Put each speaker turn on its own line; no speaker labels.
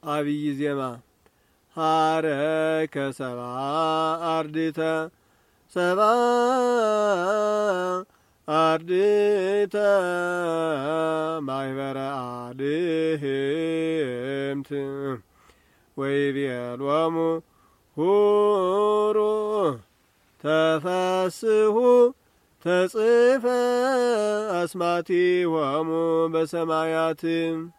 አብይ ዜማ ሀረከ ሰባ አርድእተ ሰባ አርድእተ ማኅበረ አድህምት ወይቤሎሙ ሁሩ ተፈስሑ ተጽፈ አስማቲሆሙ በሰማያት